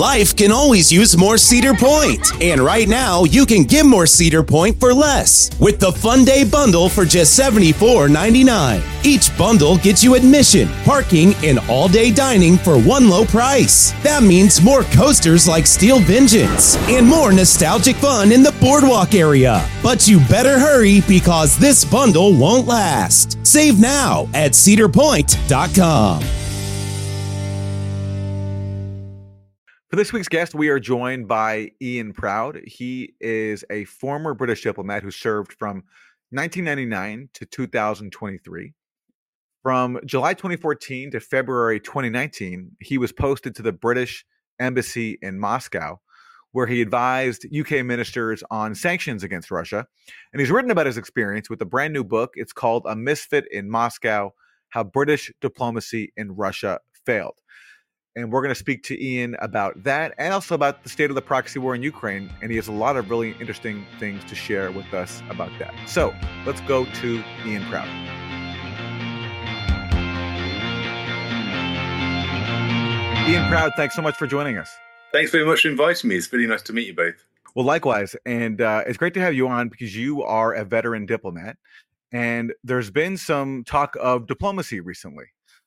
Life can always use more Cedar Point. And right now, you can get more Cedar Point for less with the Fun Day Bundle for just $74.99. Each bundle gets you admission, parking, and all-day dining for one low price. That means more coasters like Steel Vengeance and more nostalgic fun in the boardwalk area. But you better hurry because this bundle won't last. Save now at cedarpoint.com. For this week's guest, we are joined by Ian Proud. He is a former British diplomat who served from 1999 to 2023. From July 2014 to February 2019, he was posted to the British Embassy in Moscow, where he advised UK ministers on sanctions against Russia. And he's written about his experience with a brand new book. It's called A Misfit in Moscow: How British Diplomacy in Russia Failed. And we're going to speak to Ian about that and also about the state of the proxy war in Ukraine. And he has a lot of really interesting things to share with us about that. So let's go to Ian Proud. Ian Proud, thanks so much for joining us. Thanks very much for inviting me. It's really nice to meet you both. Well, likewise. And it's great to have you on because you are a veteran diplomat. And there's been some talk of diplomacy recently.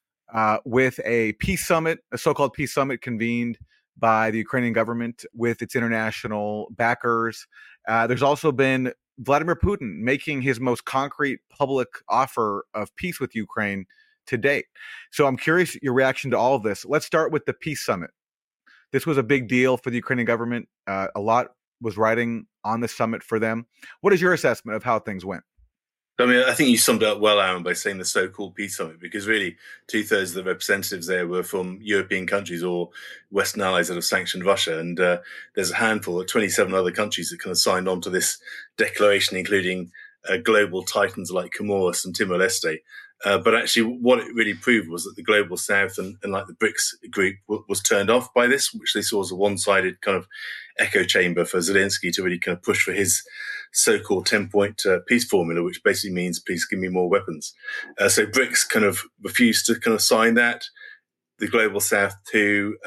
With a peace summit, a so-called peace summit convened by the Ukrainian government with its international backers. There's also been Vladimir Putin making his most concrete public offer of peace with Ukraine to date. So I'm curious your reaction to all of this. Let's start with the peace summit. This was a big deal for the Ukrainian government. A lot was riding on the summit for them. What is your assessment of how things went? I mean, I think you summed it up well, Aaron, by saying the so-called peace summit, because really 2/3 of the representatives there were from European countries or Western allies that have sanctioned Russia. And there's a handful of 27 other countries that kind of signed on to this declaration, including global titans like Comoros and Timor-Leste. But actually what it really proved was that the global south and like the BRICS group was turned off by this, which they saw as a one-sided kind of echo chamber for Zelensky to really kind of push for his so-called 10-point peace formula, which basically means please give me more weapons. So BRICS kind of refused to kind of sign that. The global south too,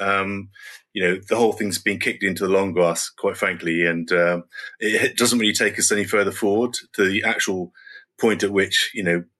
the whole thing's been kicked into the long grass, quite frankly, and it doesn't really take us any further forward to the actual point at which,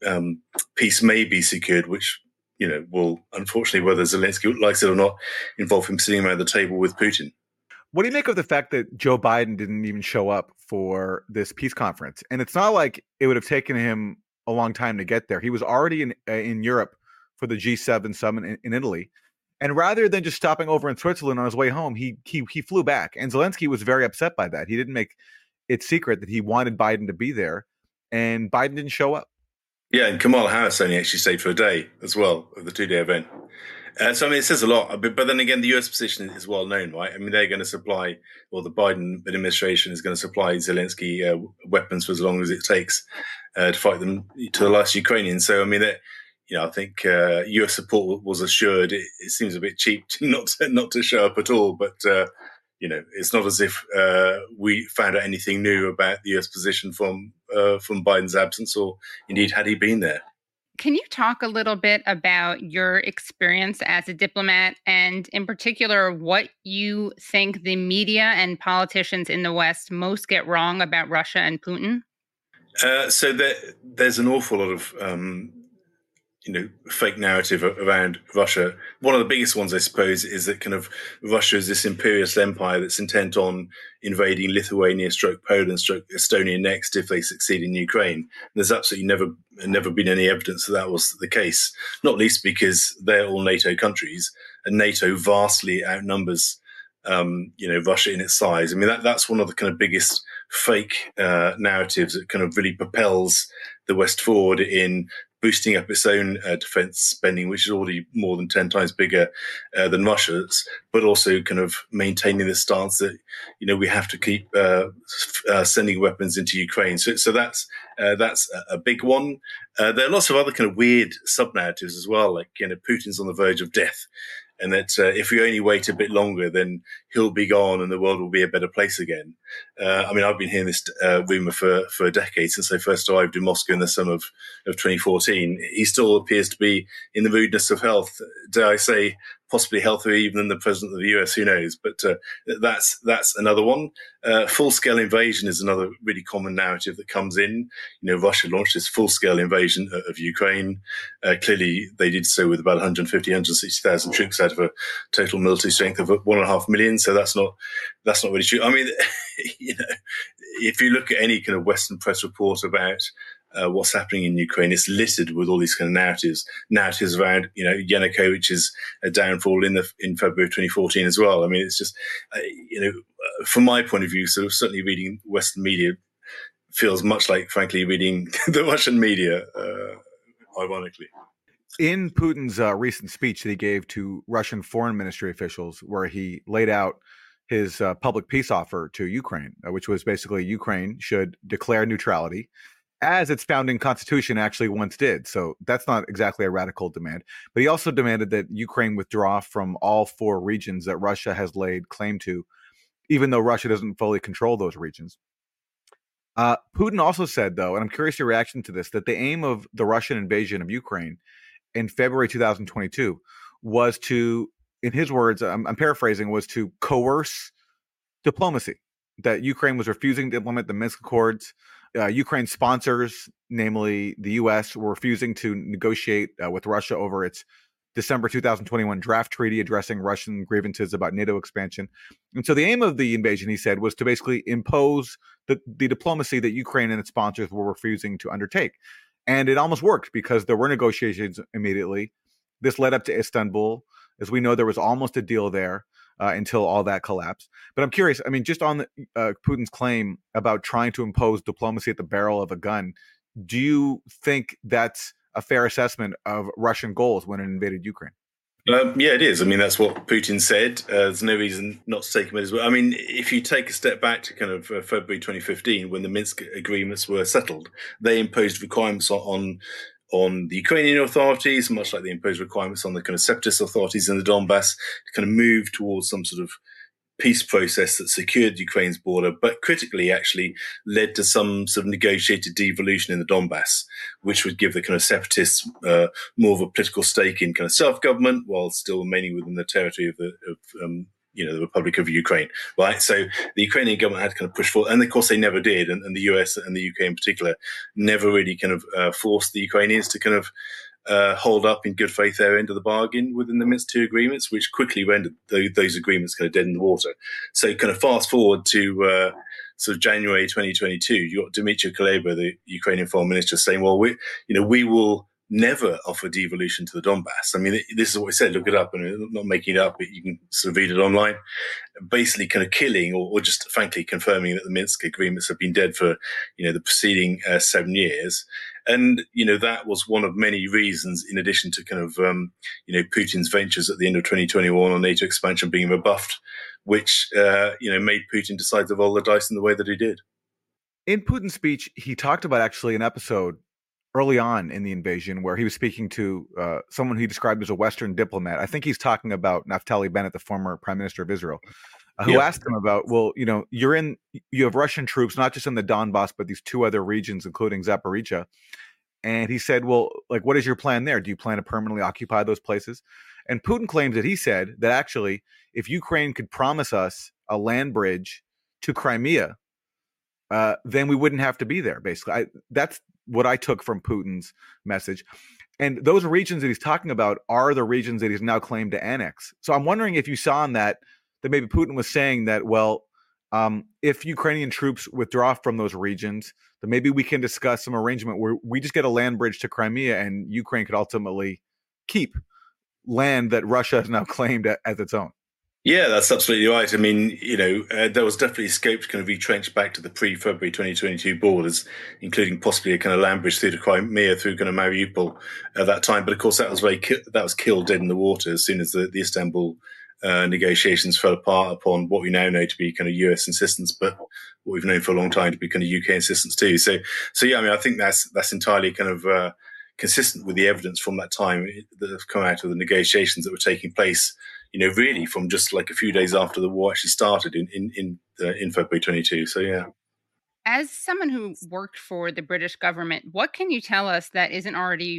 peace may be secured, which, will, unfortunately, whether Zelensky likes it or not, involve him sitting around the table with Putin. What do you make of the fact that Joe Biden didn't even show up for this peace conference? And it's not like it would have taken him a long time to get there. He was already in Europe for the G7 summit in Italy. And rather than just stopping over in Switzerland on his way home, he flew back. And Zelensky was very upset by that. He didn't make it secret that he wanted Biden to be there. And Biden didn't show up. Yeah, and Kamala Harris only actually stayed for a day as well of the 2-day event. So, I mean, it says a lot. But then again, the US position is well known, right? I mean, they're going to supply, or the Biden administration is going to supply Zelensky weapons for as long as it takes to fight them to the last Ukrainian. So, I mean, I think US support was assured. It seems a bit cheap not to show up at all. But, it's not as if we found out anything new about the US position from Biden's absence, or indeed had he been there. Can you talk a little bit about your experience as a diplomat and in particular what you think the media and politicians in the West most get wrong about Russia and Putin? So there's an awful lot of fake narrative around Russia. One of the biggest ones, I suppose, is that kind of Russia is this imperialist empire that's intent on invading Lithuania, Poland, Estonia next if they succeed in Ukraine. And there's absolutely never been any evidence that was the case, not least because they're all NATO countries and NATO vastly outnumbers Russia in its size. I mean, that's one of the kind of biggest fake narratives that kind of really propels the West forward in boosting up its own defense spending, which is already more than 10 times bigger than Russia's, but also kind of maintaining the stance that, we have to keep sending weapons into Ukraine. So that's a big one. There are lots of other kind of weird sub-narratives as well, like, Putin's on the verge of death, and that if we only wait a bit longer, then he'll be gone and the world will be a better place again. I mean, I've been hearing this rumor for a decade, since I first arrived in Moscow in the summer of 2014. He still appears to be in the rudeness of health, dare I say, possibly healthier even than the president of the US. Who knows? But that's another one. Full-scale invasion is another really common narrative that comes in. Russia launched this full-scale invasion of Ukraine. Clearly, they did so with about 150, 160,000 troops out of a total military strength of 1.5 million. So that's not really true. I mean, if you look at any kind of Western press report about what's happening in Ukraine, it's littered with all these kind of narratives around, Yanukovych's downfall in February of 2014 as well. I mean, it's just, from my point of view, sort of certainly reading Western media feels much like, frankly, reading the Russian media, ironically. In Putin's recent speech that he gave to Russian foreign ministry officials, where he laid out his public peace offer to Ukraine, which was basically Ukraine should declare neutrality, as its founding constitution actually once did. So that's not exactly a radical demand. But he also demanded that Ukraine withdraw from all 4 regions that Russia has laid claim to, even though Russia doesn't fully control those regions. Putin also said, though, and I'm curious your reaction to this, that the aim of the Russian invasion of Ukraine in February 2022 was to, in his words, I'm paraphrasing, was to coerce diplomacy, that Ukraine was refusing to implement the Minsk Accords. Ukraine's sponsors, namely the U.S., were refusing to negotiate with Russia over its December 2021 draft treaty addressing Russian grievances about NATO expansion. And so the aim of the invasion, he said, was to basically impose the diplomacy that Ukraine and its sponsors were refusing to undertake. And it almost worked because there were negotiations immediately. This led up to Istanbul. As we know, there was almost a deal there. Until all that collapsed. But I'm curious, I mean, just on Putin's claim about trying to impose diplomacy at the barrel of a gun, do you think that's a fair assessment of Russian goals when it invaded Ukraine? Yeah, it is. I mean, that's what Putin said. There's no reason not to take him as well. I mean, if you take a step back to kind of February 2015, when the Minsk agreements were settled, they imposed requirements on the Ukrainian authorities, much like they imposed requirements on the kind of separatist authorities in the Donbass, to kind of move towards some sort of peace process that secured Ukraine's border, but critically actually led to some sort of negotiated devolution in the Donbass, which would give the kind of separatists more of a political stake in kind of self-government while still remaining within the territory of the Republic of Ukraine, right? So the Ukrainian government had to kind of push forward, and of course they never did, and the US and the UK in particular never really kind of forced the Ukrainians to kind of hold up in good faith their end of the bargain within the Minsk II agreements, which quickly rendered those agreements kind of dead in the water. So kind of fast forward to sort of January 2022, you got Dmytro Kuleba, the Ukrainian foreign minister, saying, well, we will never offer devolution to the Donbass. I mean, this is what we said. Look it up, and I'm not making it up. But you can sort of read it online. Basically, kind of killing, or just frankly confirming that the Minsk agreements have been dead for the preceding 7 years. And that was one of many reasons, in addition to kind of Putin's ventures at the end of 2021 on NATO expansion being rebuffed, which made Putin decide to roll the dice in the way that he did. In Putin's speech, he talked about actually an episode early on in the invasion where he was speaking to someone he described as a Western diplomat. I think he's talking about Naftali Bennett, the former prime minister of Israel, who asked him about, well, you have Russian troops, not just in the Donbass, but these 2 other regions, including Zaporizhzhia. And he said, well, like, what is your plan there? Do you plan to permanently occupy those places? And Putin claims that he said that actually, if Ukraine could promise us a land bridge to Crimea, then we wouldn't have to be there, basically. That's what I took from Putin's message. And those regions that he's talking about are the regions that he's now claimed to annex. So I'm wondering if you saw in that maybe Putin was saying that, well, if Ukrainian troops withdraw from those regions, then maybe we can discuss some arrangement where we just get a land bridge to Crimea and Ukraine could ultimately keep land that Russia has now claimed as its own. Yeah, that's absolutely right. I mean, there was definitely scope to kind of retrench back to the pre-February 2022 borders, including possibly a kind of land bridge through to Crimea, through kind of Mariupol at that time. But of course, that was killed dead in the water as soon as the Istanbul negotiations fell apart upon what we now know to be kind of US insistence, but what we've known for a long time to be kind of UK insistence too. So yeah, I mean, I think that's entirely kind of consistent with the evidence from that time that have come out of the negotiations that were taking place, really from just like a few days after the war actually started in February 22. So yeah. As someone who worked for the British government, what can you tell us that isn't already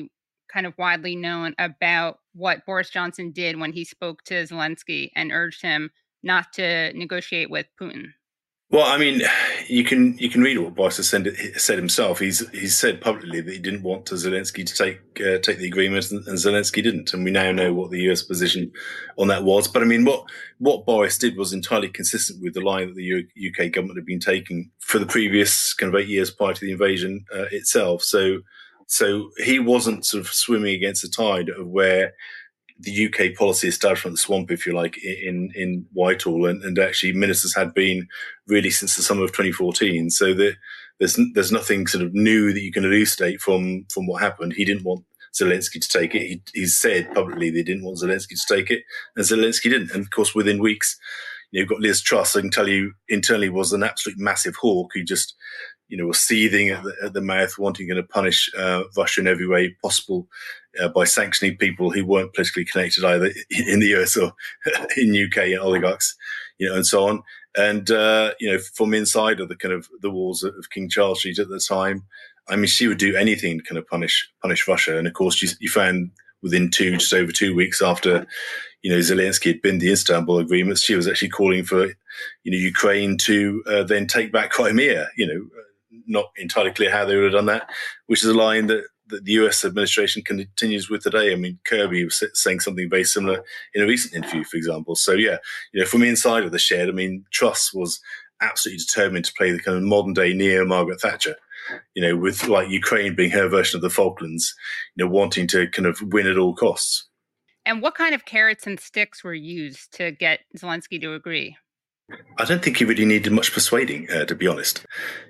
kind of widely known about what Boris Johnson did when he spoke to Zelensky and urged him not to negotiate with Putin? Well, I mean, you can read what Boris has said himself. He's said publicly that he didn't want Zelensky to take the agreement, and Zelensky didn't. And we now know what the US position on that was. But I mean, what Boris did was entirely consistent with the line that the UK government had been taking for the previous kind of 8 years prior to the invasion itself. So he wasn't sort of swimming against the tide of where the UK policy started from the swamp, if you like, in Whitehall, and actually ministers had been really since the summer of 2014. So there's nothing sort of new that you can elucidate from what happened. He didn't want Zelensky to take it. He said publicly they didn't want Zelensky to take it, and Zelensky didn't. And of course, within weeks, you've got Liz Truss, I can tell you, internally was an absolute massive hawk who just, was seething at the mouth, wanting to punish Russia in every way possible by sanctioning people who weren't politically connected either in the US or in UK, oligarchs, and so on. And, from inside of the kind of the walls of King Charles Street at the time, I mean, she would do anything to kind of punish Russia. And of course, you found within just over 2 weeks after, Zelensky had binned the Istanbul agreements, she was actually calling for, Ukraine to then take back Crimea, not entirely clear how they would have done that, which is a line that the US administration continues with today. I mean, Kirby was saying something very similar in a recent interview, for example. So, from inside of the shed, I mean, Truss was absolutely determined to play the kind of modern day neo-Margaret Thatcher, with like Ukraine being her version of the Falklands, wanting to kind of win at all costs. And what kind of carrots and sticks were used to get Zelensky to agree? I don't think he really needed much persuading, to be honest.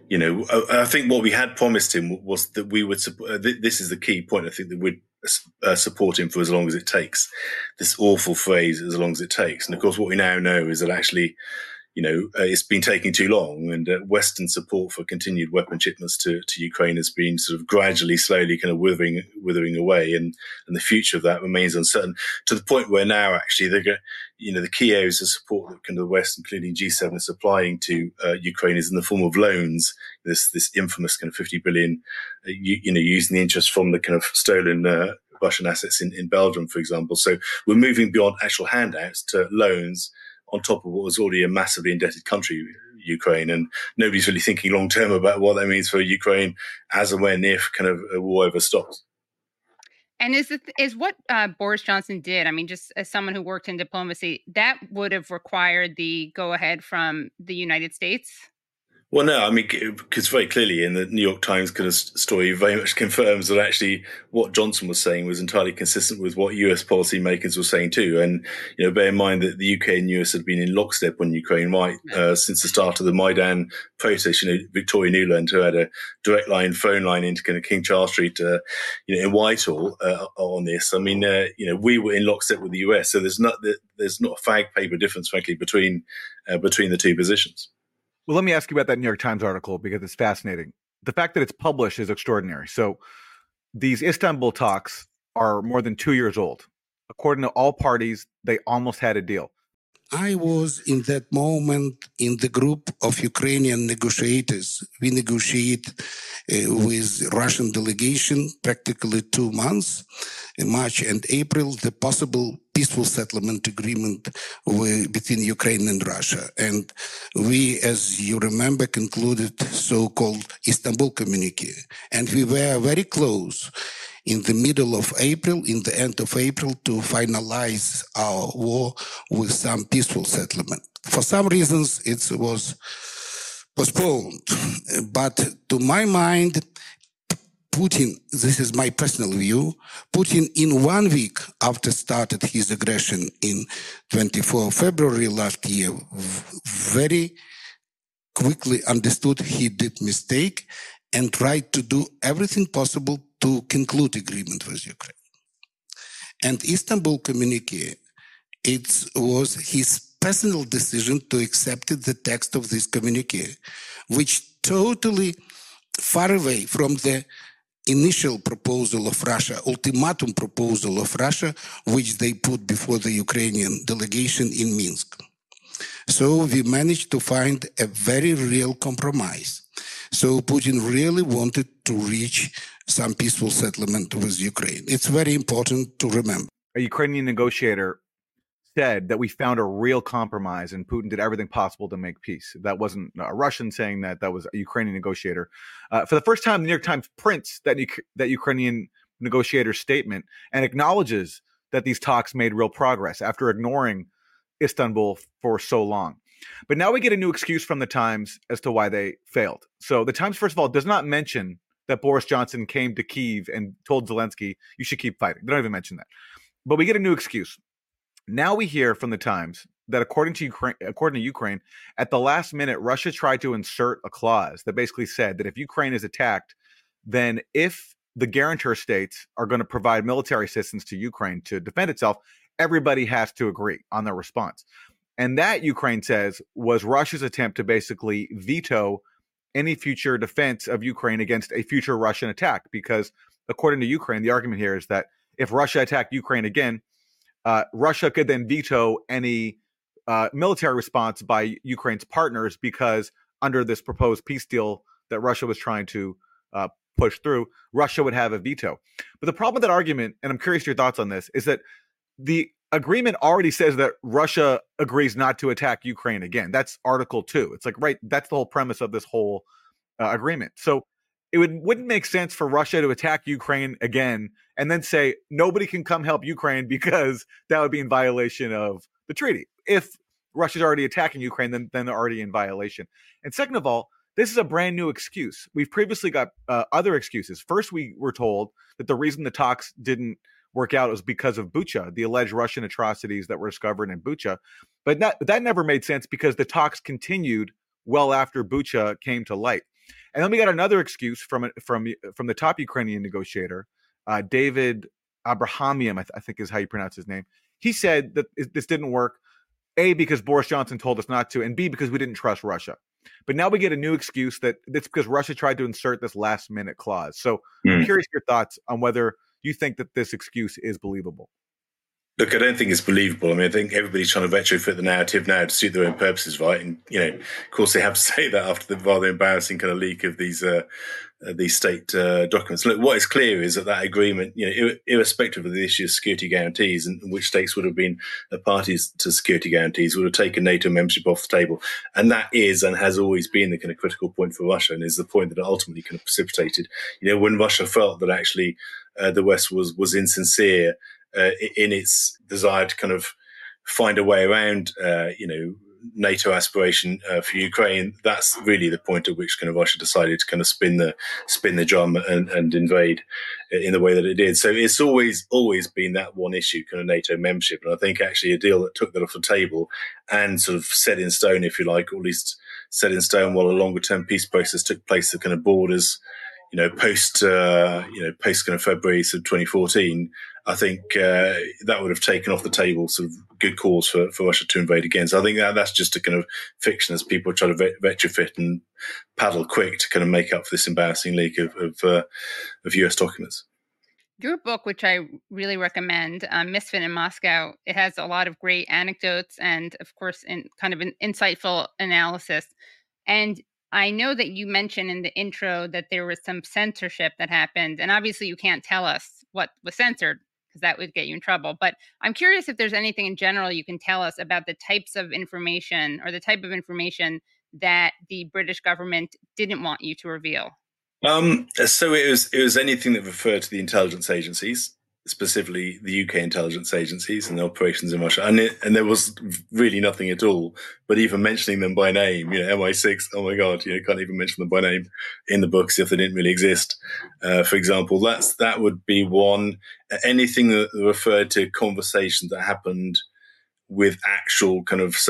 I think what we had promised him was that we would support. This is the key point. I think that we'd support him for as long as it takes. This awful phrase, as long as it takes. And of course, what we now know is that actually, it's been taking too long, and Western support for continued weapon shipments to Ukraine has been sort of gradually, slowly kind of withering away, and the future of that remains uncertain, to the point where now actually the key areas of support that kind of the West, including G7, is supplying to Ukraine is in the form of loans. This infamous kind of 50 billion, using the interest from the kind of stolen Russian assets in Belgium, for example. So we're moving beyond actual handouts to loans on top of what was already a massively indebted country, Ukraine. And nobody's really thinking long term about what that means for Ukraine as and when, if kind of a war ever stops. And is what Boris Johnson did, I mean, just as someone who worked in diplomacy, that would have required the go-ahead from the United States? Well, no, I mean, because very clearly in the New York Times kind of story very much confirms that actually what Johnson was saying was entirely consistent with what US policymakers were saying too. And, bear in mind that the UK and US had been in lockstep on Ukraine, right, since the start of the Maidan protest. Victoria Nuland, who had a direct phone line into kind of King Charles Street, in Whitehall, on this. I mean, we were in lockstep with the US. So there's not a fag paper difference, frankly, between the two positions. Well, let me ask you about that New York Times article because it's fascinating. The fact that it's published is extraordinary. So these Istanbul talks are more than 2 years old. According to all parties, they almost had a deal. I was in that moment in the group of Ukrainian negotiators. We negotiate with Russian delegation practically 2 months, in March and April, the possible peaceful settlement agreement between Ukraine and Russia. And we, as you remember, concluded so-called Istanbul communique. And we were very close in the middle of April, in the end of April, to finalize our war with some peaceful settlement. For some reasons, it was postponed. But to my mind, Putin, this is my personal view, Putin in 1 week after started his aggression in 24 February last year, very quickly understood he did mistake and tried to do everything possible to conclude agreement with Ukraine. And Istanbul communique, it was his personal decision to accept the text of this communique, which totally far away from the initial proposal of Russia, ultimatum proposal of Russia, which they put before the Ukrainian delegation in Minsk. So we managed to find a very real compromise. So Putin really wanted to reach some peaceful settlement with Ukraine. It's very important to remember. A Ukrainian negotiator said that we found a real compromise and Putin did everything possible to make peace. That wasn't a Russian saying that. That was a Ukrainian negotiator. For the first time, the New York Times prints that Ukrainian negotiator's statement and acknowledges that these talks made real progress after ignoring Istanbul for so long. But now we get a new excuse from the Times as to why they failed. So the Times, first of all, does not mention that Boris Johnson came to Kyiv and told Zelensky, you should keep fighting. They don't even mention that. But we get a new excuse. Now we hear from the Times that according to Ukraine, at the last minute, Russia tried to insert a clause that basically said that if Ukraine is attacked, then if the guarantor states are going to provide military assistance to Ukraine to defend itself, everybody has to agree on their response. And that, Ukraine says, was Russia's attempt to basically veto any future defense of Ukraine against a future Russian attack. Because according to Ukraine, the argument here is that if Russia attacked Ukraine again, Russia could then veto any military response by Ukraine's partners because under this proposed peace deal that Russia was trying to push through, Russia would have a veto. But the problem with that argument, and I'm curious your thoughts on this, is that the agreement already says that Russia agrees not to attack Ukraine again. That's Article 2. It's like, right, that's the whole premise of this whole agreement. So it wouldn't make sense for Russia to attack Ukraine again and then say nobody can come help Ukraine because that would be in violation of the treaty. If Russia's already attacking Ukraine, then they're already in violation. And second of all, this is a brand new excuse. We've previously got other excuses. First, we were told that the reason the talks didn't work out was because of Bucha, the alleged Russian atrocities that were discovered in Bucha. But that never made sense because the talks continued well after Bucha came to light. And then we got another excuse from the top Ukrainian negotiator, David Abrahamian, I think is how you pronounce his name. He said that this didn't work, A, because Boris Johnson told us not to, and B, because we didn't trust Russia. But now we get a new excuse that it's because Russia tried to insert this last-minute clause. So I'm curious your thoughts on whether you think that this excuse is believable. Look, I don't think it's believable. I mean, I think everybody's trying to retrofit the narrative now to suit their own purposes, right? And, of course, they have to say that after the rather embarrassing kind of leak of these state documents. Look, what is clear is that agreement, irrespective of the issue of security guarantees and which states would have been parties to security guarantees, would have taken NATO membership off the table. And that is and has always been the kind of critical point for Russia and is the point that it ultimately kind of precipitated. When Russia felt that actually the West was insincere in its desire to kind of find a way around, NATO aspiration for Ukraine, that's really the point at which kind of Russia decided to kind of spin the drum and invade in the way that it did. So it's always been that one issue, kind of NATO membership. And I think actually a deal that took that off the table and sort of set in stone, if you like, or at least set in stone while a longer term peace process took place, the kind of borders, post kind of February of 2014, I think that would have taken off the table sort of good cause for Russia to invade again. So I think that's just a kind of fiction as people try to retrofit and paddle quick to kind of make up for this embarrassing leak of US documents. Your book, which I really recommend, Misfit in Moscow, it has a lot of great anecdotes and, of course, kind of an insightful analysis. And I know that you mentioned in the intro that there was some censorship that happened, and obviously you can't tell us what was censored because that would get you in trouble. But I'm curious if there's anything in general you can tell us about the types of information or the type of information that the British government didn't want you to reveal. So it was anything that referred to the intelligence agencies, specifically the UK intelligence agencies and the operations in Russia. And there was really nothing at all, but even mentioning them by name, MI6, oh my God, can't even mention them by name in the books if they didn't really exist. For example, that would be one. Anything that referred to conversations that happened with actual kind of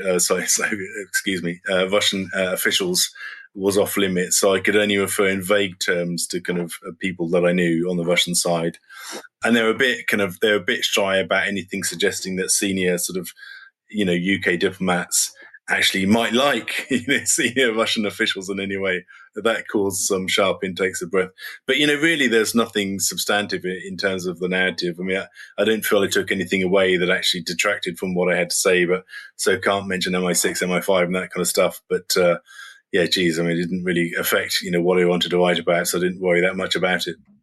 Russian officials was off limits. So I could only refer in vague terms to kind of people that I knew on the Russian side. And they're a bit shy about anything suggesting that senior sort of, UK diplomats actually might like, senior Russian officials in any way. That caused some sharp intakes of breath. But, really, there's nothing substantive in terms of the narrative. I mean, I don't feel I took anything away that actually detracted from what I had to say, but so can't mention MI6, MI5 and that kind of stuff. But, it didn't really affect, what I wanted to write about, so I didn't worry that much about it.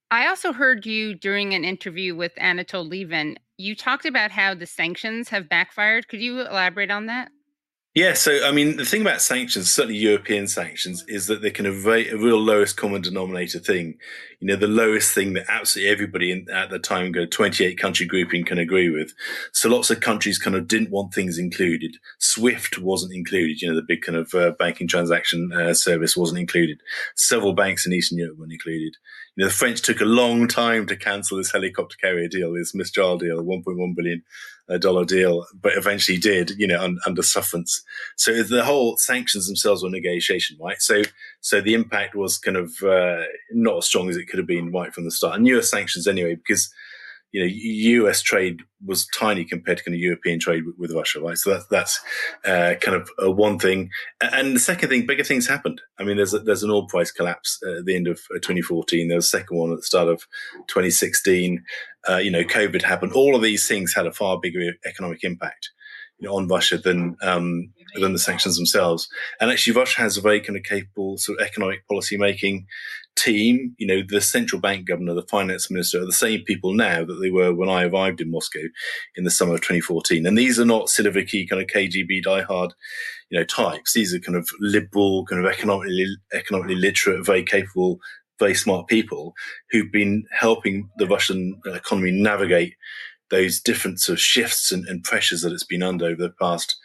I also heard you during an interview with Anatol Lieven. You talked about how the sanctions have backfired. Could you elaborate on that? Yeah, so I mean, the thing about sanctions, certainly European sanctions, is that they can evade a real lowest common denominator thing. You know, the lowest thing that absolutely everybody at the time, 28 country grouping, can agree with. So lots of countries kind of didn't want things included. SWIFT wasn't included. You know, the big kind of banking transaction service wasn't included. Several banks in Eastern Europe weren't included. You know, the French took a long time to cancel this helicopter carrier deal, this Mistral deal, $1.1 billion deal, but eventually did, you know, under sufferance. So the whole sanctions themselves were negotiation, right? So the impact was kind of not as strong as it could have been right from the start. And US sanctions anyway, because, you know, US trade was tiny compared to kind of European trade with Russia, right? So that's kind of one thing. And the second thing, bigger things happened. I mean, there's an oil price collapse at the end of 2014. There was a second one at the start of 2016. You know, COVID happened. All of these things had a far bigger economic impact, you know, on Russia than the sanctions themselves. And actually, Russia has a very kind of capable sort of economic policy making team. You know, the central bank governor, the finance minister are the same people now that they were when I arrived in Moscow in the summer of 2014. And these are not Siloviki kind of KGB diehard, you know, types. These are kind of liberal, kind of economically literate, very capable, very smart people who've been helping the Russian economy navigate those different sort of shifts and pressures that it's been under over the past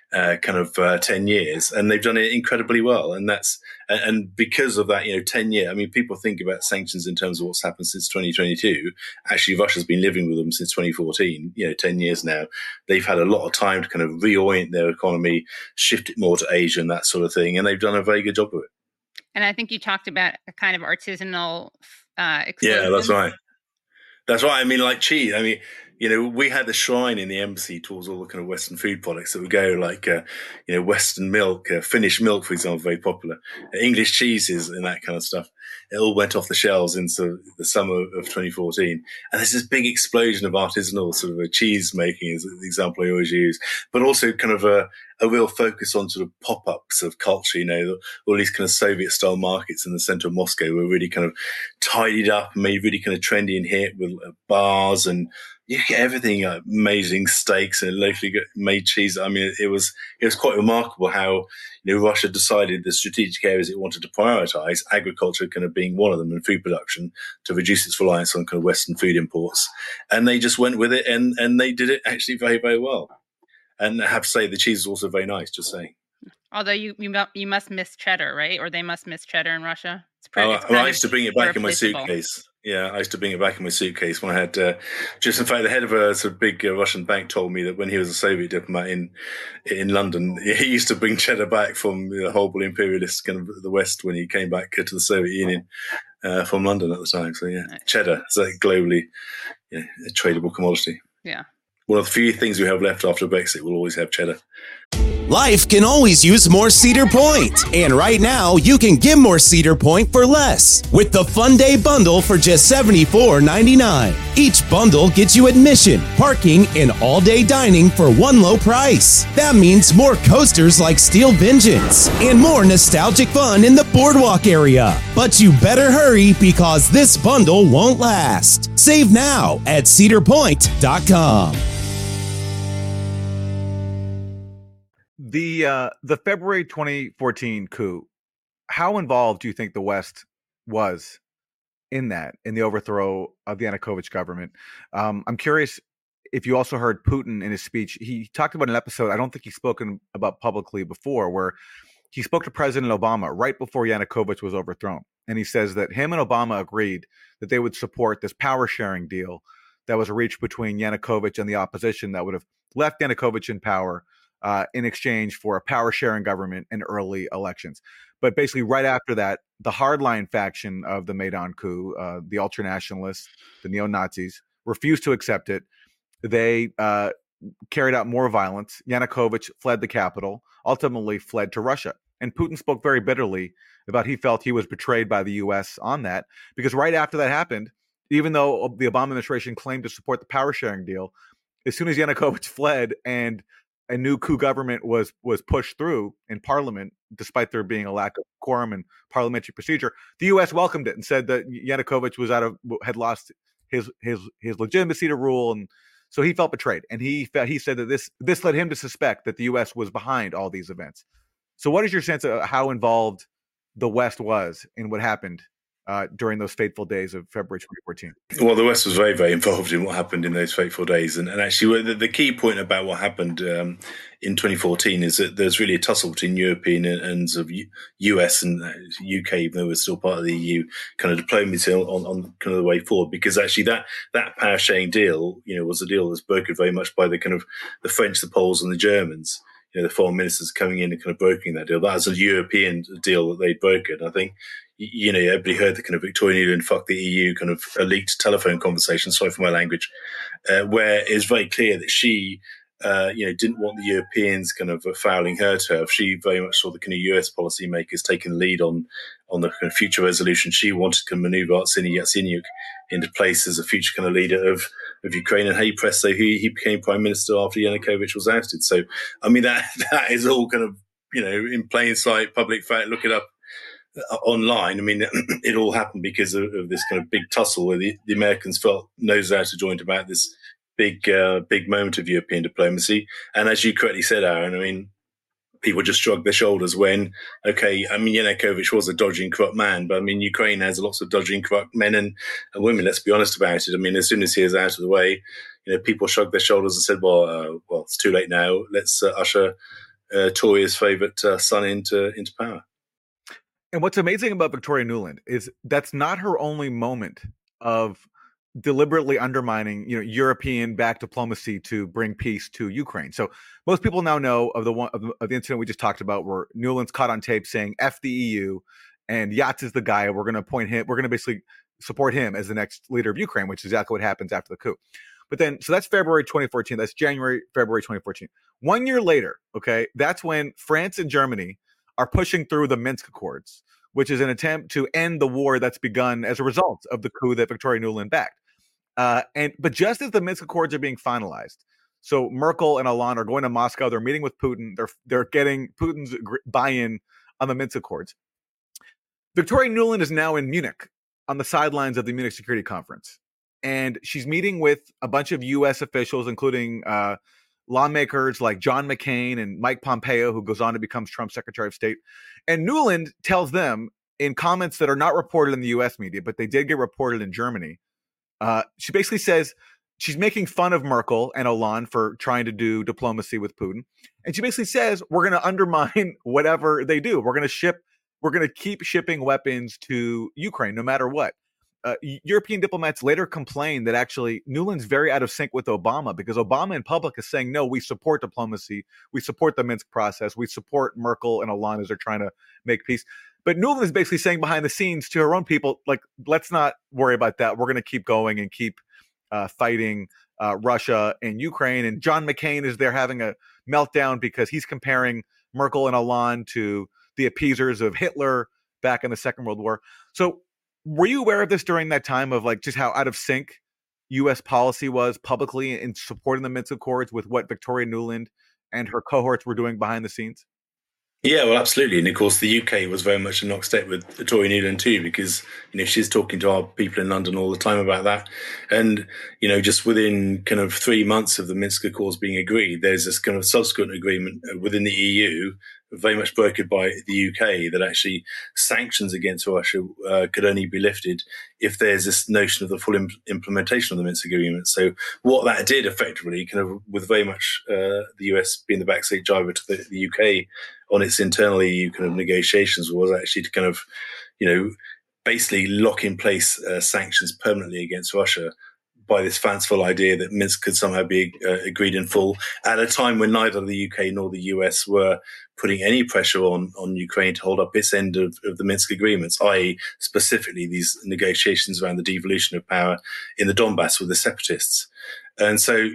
10 years. And they've done it incredibly well. And because of that, you know, 10 years, I mean, people think about sanctions in terms of what's happened since 2022. Actually, Russia's been living with them since 2014, you know, 10 years now. They've had a lot of time to kind of reorient their economy, shift it more to Asia and that sort of thing. And they've done a very good job of it. And I think you talked about a kind of artisanal explosion. Yeah, that's right. That's right. I mean, like cheese. I mean, you know, we had the shrine in the embassy towards all the kind of Western food products that would go like, you know, Western milk, Finnish milk, for example, very popular, English cheeses and that kind of stuff. It all went off the shelves into the summer of 2014. And there's this big explosion of artisanal sort of a cheese making is the example I always use, but also kind of a real focus on sort of pop-ups of culture. You know, all these kind of Soviet-style markets in the center of Moscow were really kind of tidied up and made really kind of trendy and hip with bars, and you get everything, amazing steaks and locally made cheese. I mean, it was quite remarkable how, you know, Russia decided the strategic areas it wanted to prioritize, agriculture kind of being one of them, and food production, to reduce its reliance on kind of Western food imports. And they just went with it, and they did it actually very, very well. And I have to say, the cheese is also very nice, just saying. Although you must miss cheddar, right? Or they must miss cheddar in Russia. I used to bring it back in my suitcase. Yeah, I used to bring it back in my suitcase when I had just, in fact, the head of a sort of big Russian bank told me that when he was a Soviet diplomat in London, he used to bring cheddar back from the horrible imperialist kind of the West when he came back to the Soviet Union from London at the time. So yeah, cheddar is a globally a tradable commodity. Yeah. One of the few things we have left after Brexit, we'll always have cheddar. Life can always use more Cedar Point. And right now, you can get more Cedar Point for less with the Fun Day Bundle for just $74.99. Each bundle gets you admission, parking, and all-day dining for one low price. That means more coasters like Steel Vengeance and more nostalgic fun in the boardwalk area. But you better hurry because this bundle won't last. Save now at cedarpoint.com. The February 2014 coup, how involved do you think the West was in the overthrow of the Yanukovych government? I'm curious if you also heard Putin in his speech. He talked about an episode I don't think he's spoken about publicly before, where he spoke to President Obama right before Yanukovych was overthrown. And he says that him and Obama agreed that they would support this power sharing deal that was reached between Yanukovych and the opposition that would have left Yanukovych in power in exchange for a power-sharing government and early elections. But basically, right after that, the hardline faction of the Maidan coup, the ultranationalists, the neo-Nazis, refused to accept it. They carried out more violence. Yanukovych fled the capital, ultimately fled to Russia. And Putin spoke very bitterly about he felt he was betrayed by the U.S. on that, because right after that happened, even though the Obama administration claimed to support the power-sharing deal, as soon as Yanukovych fled and a new coup government was pushed through in parliament, despite there being a lack of quorum and parliamentary procedure, the U.S. welcomed it and said that Yanukovych had lost his legitimacy to rule, and so he felt betrayed. And he said that this led him to suspect that the U.S. was behind all these events. So, what is your sense of how involved the West was in what happened during those fateful days of February 2014? Well, the West was very, very involved in what happened in those fateful days. And actually, the key point about what happened in 2014 is that there's really a tussle between European and sort of US and UK, even though we're still part of the EU, kind of diplomacy on kind of the way forward. Because actually that power sharing deal, was a deal that's brokered very much by the kind of the French, the Poles and the Germans. The foreign ministers coming in and kind of brokering that deal. That was a European deal that they'd brokered. I think, everybody heard the kind of Victoria Nuland fuck the EU kind of a leaked telephone conversation, sorry for my language, where it's very clear that she, didn't want the Europeans kind of fouling her turf. She very much saw the kind of US policymakers taking the lead on the kind of future resolution. She wanted to maneuver Arseniy Yatsenyuk into place as a future kind of leader of Ukraine, and hey presto, he became prime minister after Yanukovych was ousted. So, I mean, that is all kind of, in plain sight, public fact, look it up online. I mean, it all happened because of this kind of big tussle where the Americans felt nose out of joint about this big moment of European diplomacy. And as you correctly said, Aaron, I mean, people just shrug their shoulders when, okay, I mean, Yanukovych was a dodgy and corrupt man, but I mean, Ukraine has lots of dodgy and corrupt men and women. Let's be honest about it. I mean, as soon as he is out of the way, people shrugged their shoulders and said, well, it's too late now. Let's usher Tory's favourite son into power. And what's amazing about Victoria Nuland is that's not her only moment of deliberately undermining, European-backed diplomacy to bring peace to Ukraine. So most people now know of the incident we just talked about, where Nuland's caught on tape saying "F the EU," and Yats is the guy. We're going to appoint him. We're going to basically support him as the next leader of Ukraine, which is exactly what happens after the coup. But then, so that's February 2014. That's February 2014. 1 year later, okay, that's when France and Germany are pushing through the Minsk Accords, which is an attempt to end the war that's begun as a result of the coup that Victoria Nuland backed. But just as the Minsk Accords are being finalized, so Merkel and Hollande are going to Moscow. They're meeting with Putin. They're getting Putin's buy-in on the Minsk Accords. Victoria Nuland is now in Munich on the sidelines of the Munich Security Conference, and she's meeting with a bunch of U.S. officials, including lawmakers like John McCain and Mike Pompeo, who goes on to become Trump's Secretary of State. And Nuland tells them in comments that are not reported in the U.S. media, but they did get reported in Germany. She basically says she's making fun of Merkel and Hollande for trying to do diplomacy with Putin. And she basically says, we're going to undermine whatever they do. We're going to keep shipping weapons to Ukraine no matter what. European diplomats later complained that actually Nuland's very out of sync with Obama, because Obama in public is saying, no, we support diplomacy. We support the Minsk process. We support Merkel and Hollande as they're trying to make peace. But Nuland is basically saying behind the scenes to her own people, like, let's not worry about that. We're going to keep going and keep fighting Russia and Ukraine. And John McCain is there having a meltdown because he's comparing Merkel and Hollande to the appeasers of Hitler back in the Second World War. So were you aware of this during that time of like just how out of sync U.S. policy was publicly in supporting the Minsk Accords with what Victoria Nuland and her cohorts were doing behind the scenes? Yeah, well, absolutely. And of course, the UK was very much in lockstep with Victoria Nuland too, because, she's talking to our people in London all the time about that. And, just within kind of 3 months of the Minsk Accords being agreed, there's this kind of subsequent agreement within the EU, very much brokered by the UK, that actually sanctions against Russia could only be lifted if there's this notion of the full implementation of the Minsk Agreement. So what that did effectively, kind of with very much the US being the backseat driver to the UK on its internal EU kind of negotiations, was actually to kind of, basically lock in place sanctions permanently against Russia by this fanciful idea that Minsk could somehow be agreed in full at a time when neither the UK nor the US were putting any pressure on Ukraine to hold up its end of the Minsk agreements, i.e. specifically these negotiations around the devolution of power in the Donbass with the separatists. And so,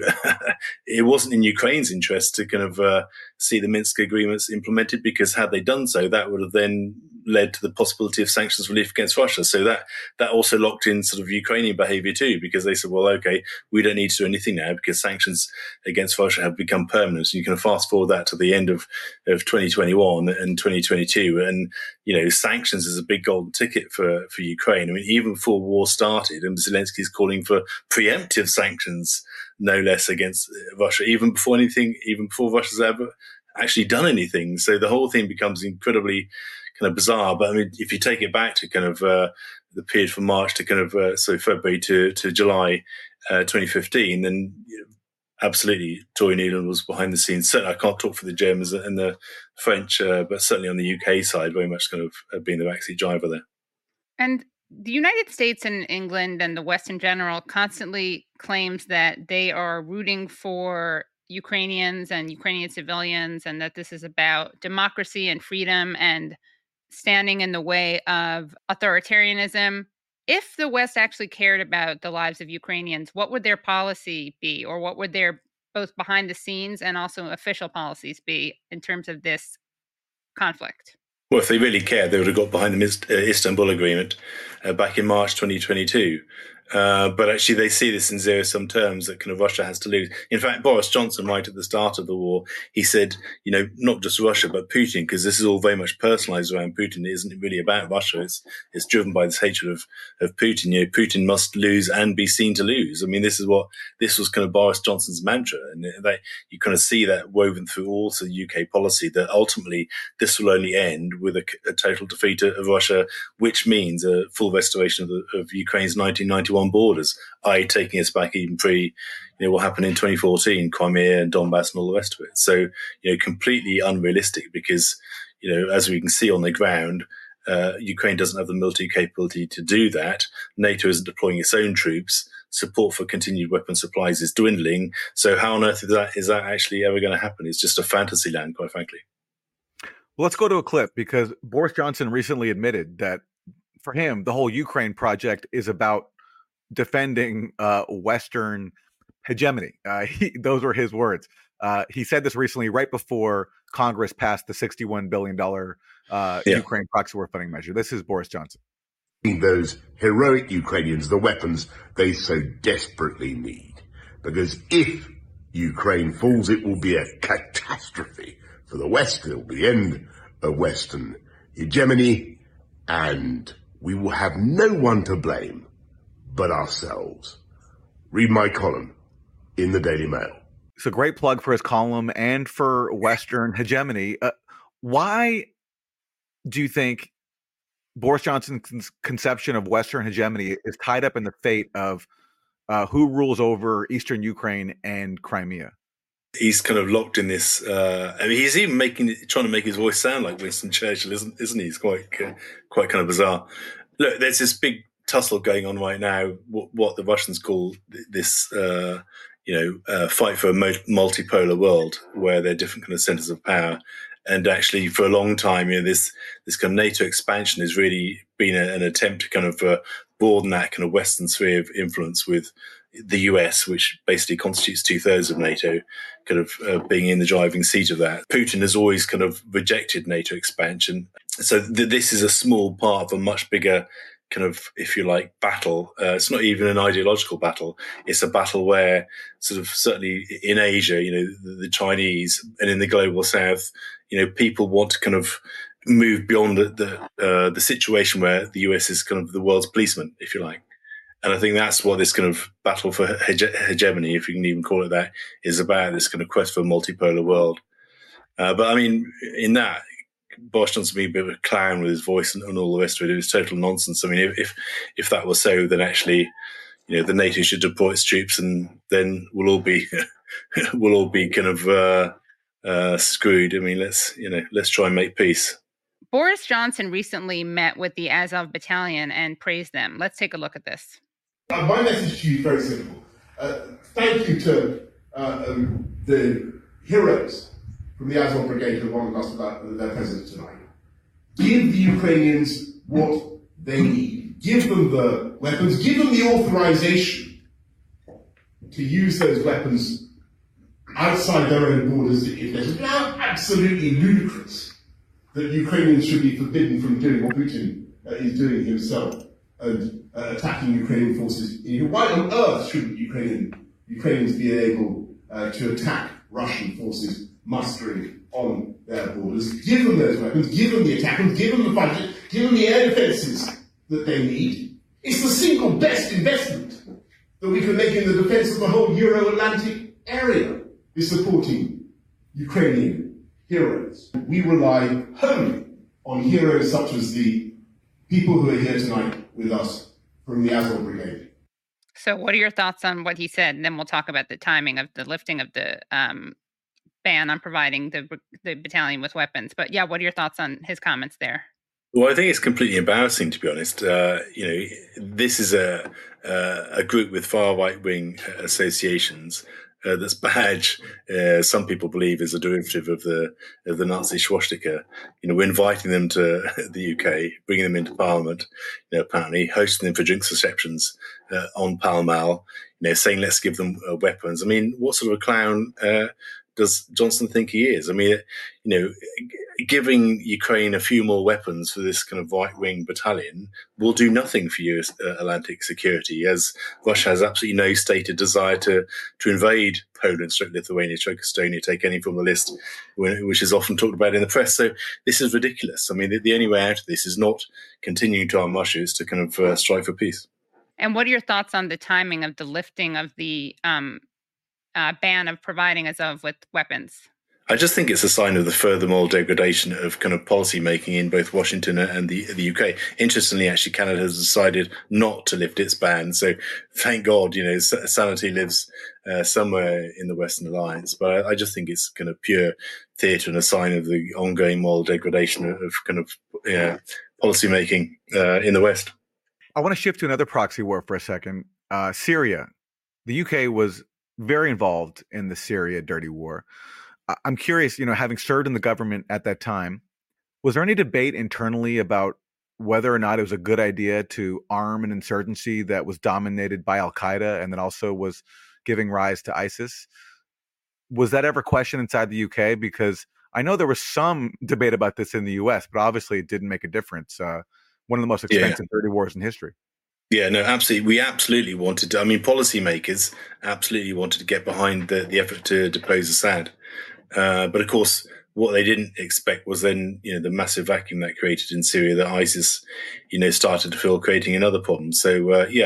it wasn't in Ukraine's interest to kind of see the Minsk agreements implemented, because had they done so, that would have then led to the possibility of sanctions relief against Russia. So that also locked in sort of Ukrainian behavior too, because they said, well, okay, we don't need to do anything now because sanctions against Russia have become permanent. So you can fast forward that to the end of 2021 and 2022. And, sanctions is a big golden ticket for Ukraine. I mean, even before war started, and Zelensky's calling for preemptive sanctions, no less, against Russia, even before Russia's ever actually done anything. So the whole thing becomes incredibly kind of bizarre. But I mean, if you take it back to kind of the period from March to kind of February to July 2015, then absolutely Tory Newland was behind the scenes. Certainly, I can't talk for the Germans and the French, but certainly on the UK side, very much kind of being the backseat driver there. And the United States and England and the West in general constantly claims that they are rooting for Ukrainians and Ukrainian civilians, and that this is about democracy and freedom and standing in the way of authoritarianism. If the West actually cared about the lives of Ukrainians, what would their policy be, or what would their both behind the scenes and also official policies be in terms of this conflict? Well, if they really cared, they would have got behind the Istanbul Agreement back in March 2022. But actually, they see this in zero-sum terms that kind of Russia has to lose. In fact, Boris Johnson, right at the start of the war, he said, not just Russia, but Putin, because this is all very much personalized around Putin. It isn't really about Russia. It's driven by this hatred of Putin. Putin must lose and be seen to lose. I mean, this was kind of Boris Johnson's mantra. And you kind of see that woven through all of the UK policy, that ultimately this will only end with a total defeat of Russia, which means a full restoration of Ukraine's 1991 borders, i.e. taking us back even pre, what happened in 2014, Crimea and Donbass and all the rest of it. So, completely unrealistic because, as we can see on the ground, Ukraine doesn't have the military capability to do that. NATO isn't deploying its own troops. Support for continued weapon supplies is dwindling. So how on earth is that actually ever going to happen? It's just a fantasy land, quite frankly. Well, let's go to a clip, because Boris Johnson recently admitted that for him, the whole Ukraine project is about defending Western hegemony. Those were his words. He said this recently, right before Congress passed the $61 billion Ukraine proxy war funding measure. This is Boris Johnson. Those heroic Ukrainians the weapons they so desperately need. Because if Ukraine falls, it will be a catastrophe for the West. It will be the end of Western hegemony, and we will have no one to blame but ourselves. Read my column in the Daily Mail. It's a great plug for his column and for Western hegemony. Why do you think Boris Johnson's conception of Western hegemony is tied up in the fate of who rules over Eastern Ukraine and Crimea? He's kind of locked in this. He's even trying to make his voice sound like Winston Churchill, isn't he? It's quite kind of bizarre. Look, there's this big tussle going on right now. What the Russians call this, fight for a multipolar world, where there are different kind of centers of power. And actually, for a long time, this kind of NATO expansion has really been an attempt to kind of broaden that kind of Western sphere of influence with the US, which basically constitutes 2/3 of NATO, kind of being in the driving seat of that. Putin has always kind of rejected NATO expansion. So this is a small part of a much bigger kind of, if you like, battle. It's not even an ideological battle. It's a battle where sort of certainly in Asia, the Chinese, and in the global South, people want to kind of move beyond the situation where the US is kind of the world's policeman, if you like. And I think that's what this kind of battle for hegemony, if you can even call it that, is about, this kind of quest for a multipolar world. But I mean, in that, Boris Johnson being a bit of a clown with his voice and all the rest of it, it was total nonsense. I mean, if that was so, then actually, the NATO should deploy its troops, and then we'll all be kind of screwed. I mean, let's try and make peace. Boris Johnson recently met with the Azov Battalion and praised them. Let's take a look at this. My message to you is very simple. Thank you to the heroes from the Azov Brigade who warned us about their presence tonight. Give the Ukrainians what they need. Give them the weapons. Give them the authorization to use those weapons outside their own borders if necessary. Now, absolutely ludicrous that Ukrainians should be forbidden from doing what Putin is doing himself and attacking Ukrainian forces. Why on earth shouldn't Ukrainians be able to attack Russian forces mustering on their borders? Give them those weapons, give them the attackers, give them the budget, give them the air defences that they need. It's the single best investment that we can make in the defence of the whole Euro-Atlantic area, is supporting Ukrainian heroes. We rely wholly on heroes such as the people who are here tonight with us from the Azov Brigade. So what are your thoughts on what he said? And then we'll talk about the timing of the lifting of the ban on providing the battalion with weapons. But yeah, what are your thoughts on his comments there? Well, I think it's completely embarrassing, to be honest. This is a group with far right-wing associations that's badge. Some people believe is a derivative of the Nazi swastika. We're inviting them to the UK, bringing them into Parliament. Apparently hosting them for drinks receptions on Pall Mall. Saying let's give them weapons. I mean, what sort of a clown does Johnson think he is? I mean, giving Ukraine a few more weapons for this kind of right-wing battalion will do nothing for US Atlantic security, as Russia has absolutely no stated desire to invade Poland, Lithuania, Estonia, take any from the list, which is often talked about in the press. So this is ridiculous. I mean, the only way out of this is not continuing to arm Russia, is to kind of strive for peace. And what are your thoughts on the timing of the lifting of the ban of providing Azov with weapons? I just think it's a sign of the further moral degradation of kind of policy making in both Washington and the UK. Interestingly, actually, Canada has decided not to lift its ban. So thank God, sanity lives somewhere in the Western Alliance. But I just think it's kind of pure theatre and a sign of the ongoing moral degradation of kind of policy making in the West. I want to shift to another proxy war for a second. Syria. The UK was very involved in the Syria dirty war. I'm curious, having served in the government at that time, was there any debate internally about whether or not it was a good idea to arm an insurgency that was dominated by Al-Qaeda and that also was giving rise to ISIS? Was that ever questioned inside the UK? Because I know there was some debate about this in the US, but obviously it didn't make a difference. One of the most expensive dirty wars in history. Yeah, no, absolutely. We absolutely wanted to. I mean, policymakers absolutely wanted to get behind the effort to depose Assad. But of course, what they didn't expect was then, the massive vacuum that created in Syria that ISIS, started to fill, creating another problem. So,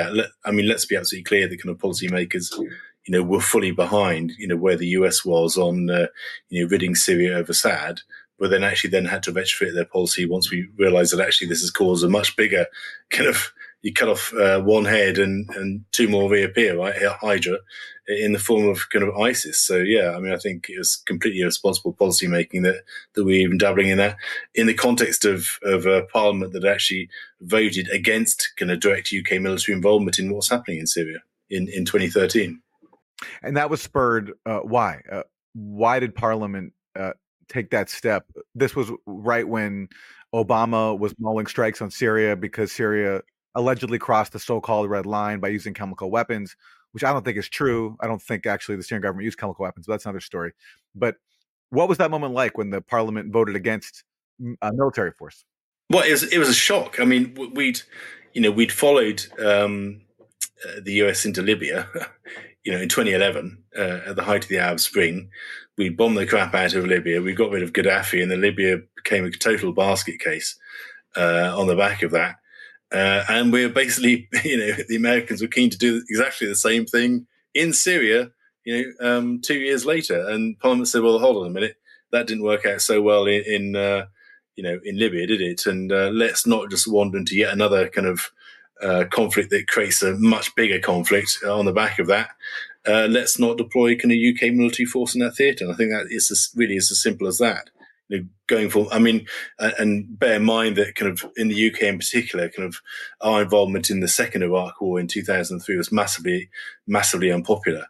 let's be absolutely clear that kind of policymakers, were fully behind, where the US was on, ridding Syria of Assad, but then had to retrofit their policy once we realized that actually this has caused a much bigger kind of, you cut off one head and two more reappear, right? Hydra, in the form of kind of ISIS. So, yeah, I think it was completely irresponsible policy making that we're even dabbling in that in the context of a parliament that actually voted against kind of direct UK military involvement in what's happening in Syria in 2013. And that was spurred. Why? Why did Parliament take that step? This was right when Obama was mulling strikes on Syria because Syria allegedly crossed the so-called red line by using chemical weapons, which I don't think is true. I don't think actually the Syrian government used chemical weapons, but that's another story. But what was that moment like when the parliament voted against military force? Well, it was a shock. I mean, we'd followed the US into Libya, in 2011 at the height of the Arab Spring. We bombed the crap out of Libya. We got rid of Gaddafi, and then Libya became a total basket case on the back of that. And we're basically, the Americans were keen to do exactly the same thing in Syria, 2 years later. And Parliament said, well, hold on a minute. That didn't work out so well in Libya, did it? And let's not just wander into yet another kind of conflict that creates a much bigger conflict on the back of that. Let's not deploy kind of UK military force in that theatre. And I think that is really as simple as that. Going forward, and bear in mind that kind of in the UK in particular, kind of our involvement in the second Iraq War in 2003 was massively unpopular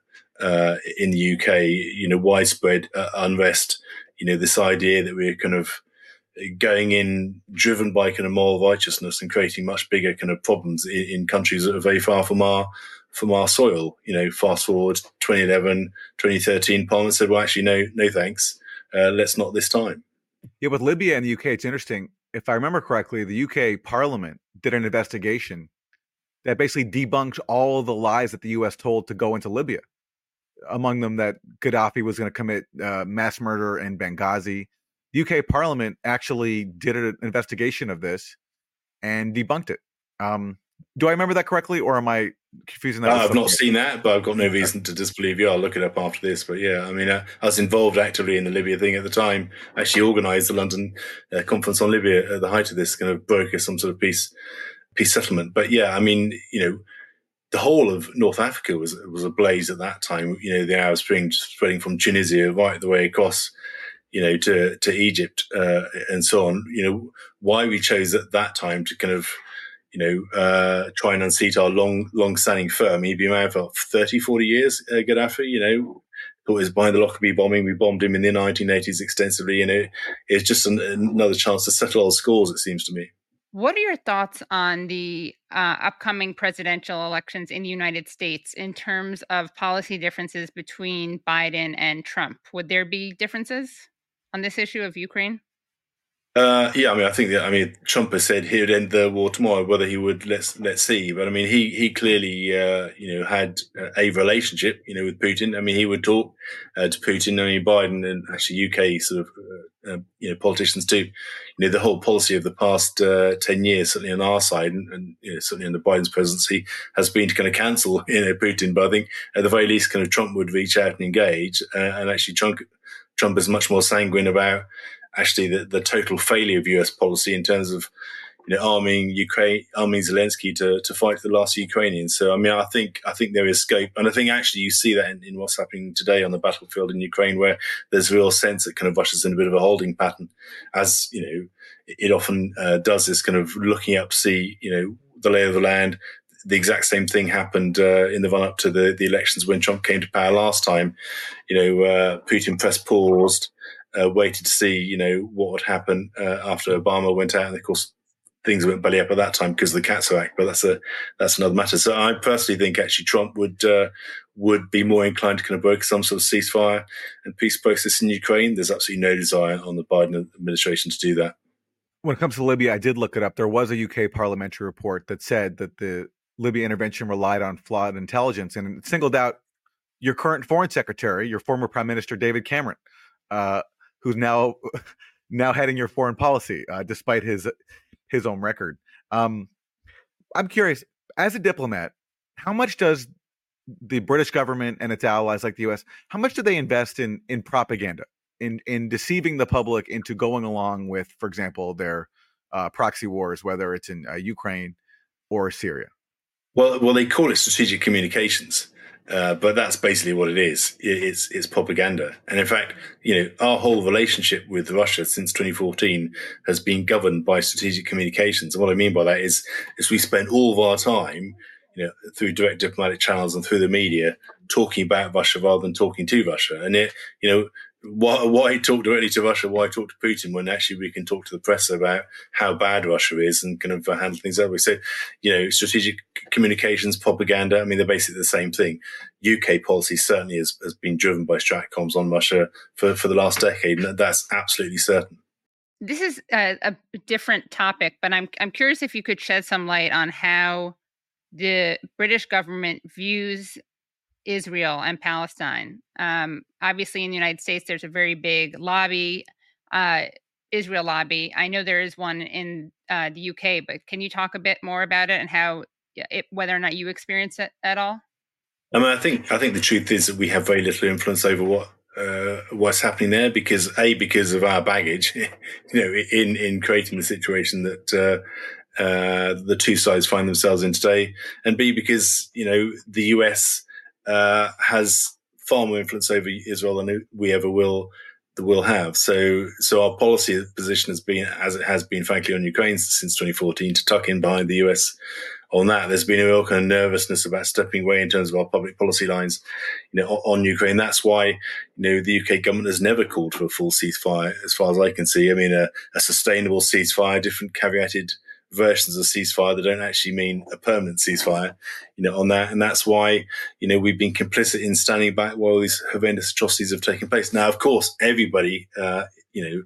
in the UK. Widespread unrest. This idea that we're kind of going in driven by kind of moral righteousness and creating much bigger kind of problems in countries that are very far from our soil. Fast forward 2011, 2013, Parliament said, well, actually, no thanks. Let's not this time. Yeah, with Libya and the UK, it's interesting. If I remember correctly, the UK Parliament did an investigation that basically debunked all the lies that the US told to go into Libya. Among them, that Gaddafi was going to commit mass murder in Benghazi. The UK Parliament actually did an investigation of this and debunked it. Do I remember that correctly, or am I confusing that? I've not seen that, but I've got no reason to disbelieve you. I'll look it up after this. But yeah, I mean, I was involved actively in the Libya thing at the time. I actually organised the London conference on Libya at the height of this, kind of broker some sort of peace settlement. But yeah, I mean, the whole of North Africa was ablaze at that time. The Arab Spring spreading from Tunisia right the way across, to Egypt and so on. Why we chose at that time to kind of try and unseat our long-standing firm. He'd been around for 30, 40 years, Gaddafi, thought it was behind the Lockerbie bombing. We bombed him in the 1980s extensively. It's just another chance to settle old scores, it seems to me. What are your thoughts on the upcoming presidential elections in the United States in terms of policy differences between Biden and Trump? Would there be differences on this issue of Ukraine? Yeah, I think Trump has said he would end the war tomorrow. Whether he would, let's see. But I mean, he clearly, had a relationship, with Putin. I mean, he would talk to Putin. I mean, Biden and actually UK sort of, politicians too. The whole policy of the past 10 years, certainly on our side, and certainly under Biden's presidency, has been to kind of cancel, Putin. But I think at the very least, kind of Trump would reach out and engage. And actually, Trump is much more sanguine about actually the total failure of US policy in terms of arming Zelensky to fight the last Ukrainians. So I mean, I think there is scope, and I think actually you see that in what's happening today on the battlefield in Ukraine, where there's a real sense that kind of ushers in a bit of a holding pattern, as it often does. This kind of looking up, see the lay of the land. The exact same thing happened in the run-up to the elections when Trump came to power last time. Putin press paused. Waited to see, what would happen after Obama went out, and of course, things went belly up at that time because of the Katso Act. But that's another matter. So I personally think actually Trump would be more inclined to kind of broker some sort of ceasefire and peace process in Ukraine. There's absolutely no desire on the Biden administration to do that. When it comes to Libya, I did look it up. There was a UK parliamentary report that said that the Libya intervention relied on flawed intelligence, and it singled out your current foreign secretary, your former prime minister David Cameron. Who's now heading your foreign policy, despite his own record. I'm curious, as a diplomat, how much does the British government and its allies like the US, how much do they invest in propaganda, in deceiving the public into going along with, for example, their proxy wars, whether it's in Ukraine or Syria? Well, they call it strategic communications. But that's basically what it is. It's propaganda. And in fact, our whole relationship with Russia since 2014 has been governed by strategic communications. And what I mean by that is we spend all of our time, through direct diplomatic channels and through the media, talking about Russia rather than talking to Russia. And why talk directly to Russia? Why talk to Putin when actually we can talk to the press about how bad Russia is and kind of handle things that way? So, strategic communications, propaganda, I mean, they're basically the same thing. UK policy certainly has been driven by stratcoms on Russia for the last decade, and that's absolutely certain. This is a different topic, but I'm curious if you could shed some light on how the British government views Israel and Palestine. Obviously, in the United States, there's a very big lobby, Israel lobby. I know there is one in the UK, but can you talk a bit more about it and whether or not you experience it at all? I mean, I think the truth is that we have very little influence over what's happening there because of our baggage, in creating the situation that the two sides find themselves in today, and B, because the US has far more influence over Israel than we ever will have. So our policy position has been, as it has been, frankly, on Ukraine since 2014, to tuck in behind the US on that. There's been a real kind of nervousness about stepping away in terms of our public policy lines, on Ukraine. That's why, the UK government has never called for a full ceasefire, as far as I can see. I mean, a sustainable ceasefire, different caveated versions of ceasefire that don't actually mean a permanent ceasefire, on that. And that's why, we've been complicit in standing back while these horrendous atrocities have taken place. Now, of course, everybody,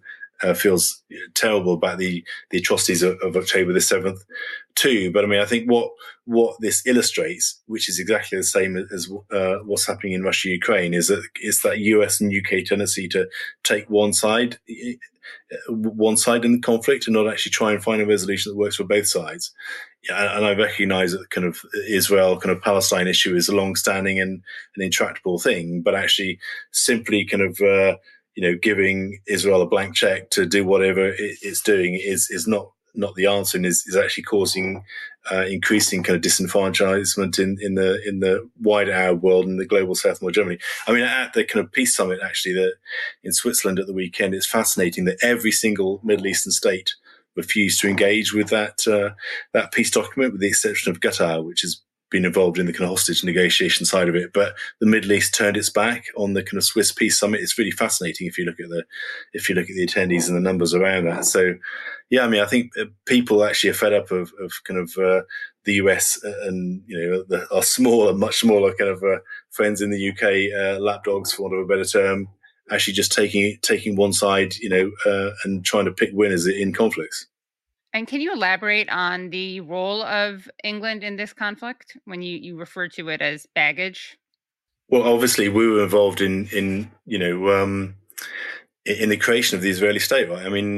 feels terrible about the atrocities of October the 7th too. But I mean, I think what this illustrates, which is exactly the same as what's happening in Russia, Ukraine, is that US and UK tendency to take one side in the conflict and not actually try and find a resolution that works for both sides. And I recognise that kind of Israel kind of Palestine issue is a long-standing and an intractable thing, but actually simply kind of giving Israel a blank check to do whatever it's doing is not the answer, and is actually causing increasing kind of disenfranchisement in the wider Arab world and the global South more generally. I mean, at the kind of peace summit actually that in Switzerland at the weekend, it's fascinating that every single Middle Eastern state refused to engage with that peace document, with the exception of Qatar, which has been involved in the kind of hostage negotiation side of it. But the Middle East turned its back on the kind of Swiss peace summit. It's really fascinating if you look at the attendees and the numbers around that. So, yeah, I mean, I think people actually are fed up of kind of the US and our smaller, much smaller kind of friends in the UK, lapdogs for want of a better term, actually just taking one side, and trying to pick winners in conflicts. And can you elaborate on the role of England in this conflict when you refer to it as baggage? Well, obviously, we were involved in the creation of the Israeli state, right? I mean,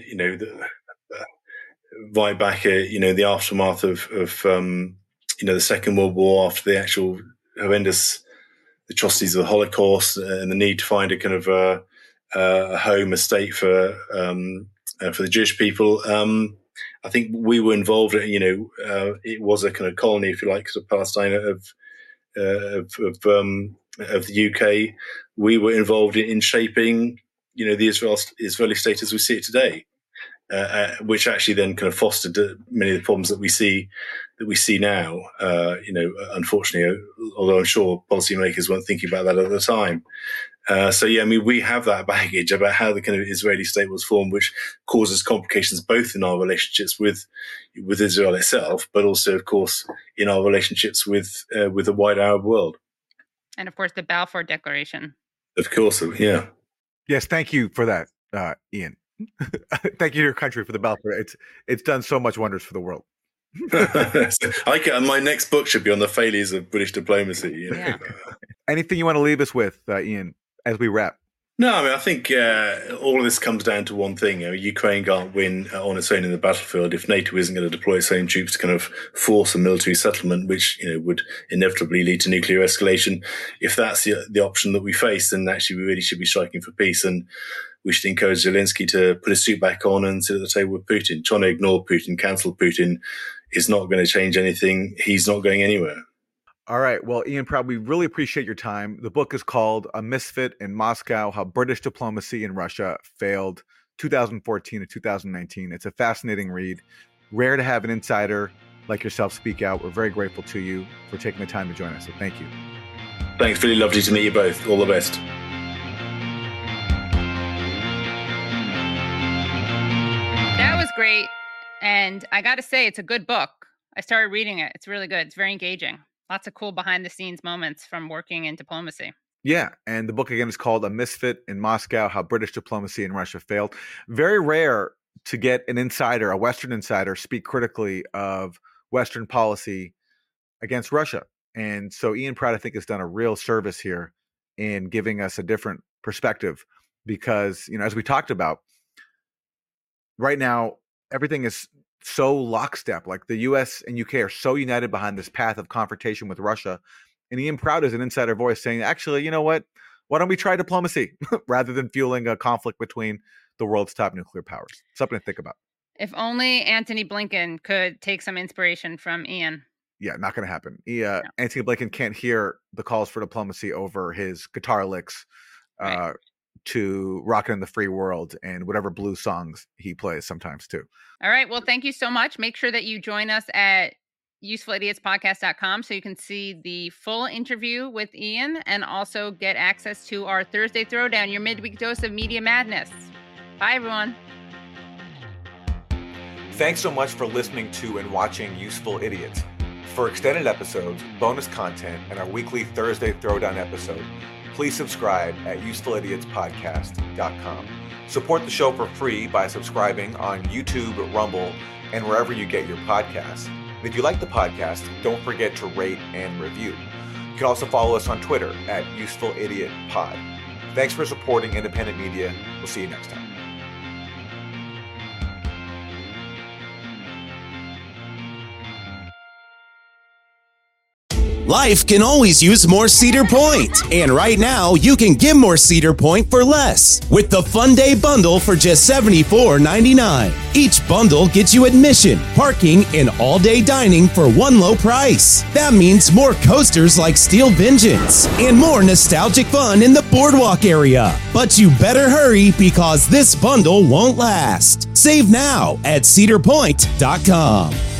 right back, the aftermath of the Second World War, after the actual horrendous atrocities of the Holocaust, and the need to find a kind of a home, a state for the Jewish people. I think we were involved. It was a kind of colony, if you like, of Palestine of the UK. We were involved in shaping, the Israeli state as we see it today, which actually then kind of fostered many of the problems that we see now. Unfortunately, although I'm sure policymakers weren't thinking about that at the time. So, yeah, I mean, we have that baggage about how the kind of Israeli state was formed, which causes complications both in our relationships with Israel itself, but also, of course, in our relationships with the wider Arab world. And, of course, the Balfour Declaration. Of course, yeah. Yes, thank you for that, Ian. Thank you to your country for the Balfour. It's done so much wonders for the world. My next book should be on the failures of British diplomacy. Yeah. Anything you want to leave us with, Ian, as we wrap? No, I mean, I think all of this comes down to one thing. Ukraine can't win on its own in the battlefield if NATO isn't going to deploy its own troops to kind of force a military settlement, which would inevitably lead to nuclear escalation. If that's the option that we face, then actually we really should be striking for peace, and we should encourage Zelensky to put his suit back on and sit at the table with Putin. Trying to ignore Putin, cancel Putin, is not going to change anything. He's not going anywhere. All right. Well, Ian Proud, we really appreciate your time. The book is called A Misfit in Moscow, How British Diplomacy in Russia Failed, 2014 to 2019. It's a fascinating read. Rare to have an insider like yourself speak out. We're very grateful to you for taking the time to join us. So thank you. Thanks. Really lovely to meet you both. All the best. That was great. And I got to say, it's a good book. I started reading it. It's really good. It's very engaging. Lots of cool behind the scenes moments from working in diplomacy. Yeah. And the book, again, is called A Misfit in Moscow, How British Diplomacy in Russia Failed. Very rare to get an insider, a Western insider, speak critically of Western policy against Russia. And so Ian Proud, I think, has done a real service here in giving us a different perspective because, as we talked about, right now, everything is so lockstep. Like the US and UK are so united behind this path of confrontation with Russia. And Ian Proud is an insider voice saying, actually, you know what? Why don't we try diplomacy rather than fueling a conflict between the world's top nuclear powers? Something to think about. If only Antony Blinken could take some inspiration from Ian. Yeah, not going to happen. Antony Blinken can't hear the calls for diplomacy over his guitar licks Right. To Rockin' in the Free World and whatever blues songs he plays sometimes too. All right. Well, thank you so much. Make sure that you join us at usefulidiots.podcast.com so you can see the full interview with Ian and also get access to our Thursday Throwdown, your midweek dose of media madness. Bye, everyone. Thanks so much for listening to and watching Useful Idiots. For extended episodes, bonus content, and our weekly Thursday Throwdown episode, please subscribe at usefulidiotspodcast.com. Support the show for free by subscribing on YouTube, Rumble, and wherever you get your podcasts. And if you like the podcast, don't forget to rate and review. You can also follow us on Twitter at usefulidiotpod. Thanks for supporting independent media. We'll see you next time. Life can always use more Cedar Point. And right now, you can get more Cedar Point for less with the Fun Day Bundle for just $74.99. Each bundle gets you admission, parking, and all-day dining for one low price. That means more coasters like Steel Vengeance and more nostalgic fun in the boardwalk area. But you better hurry because this bundle won't last. Save now at cedarpoint.com.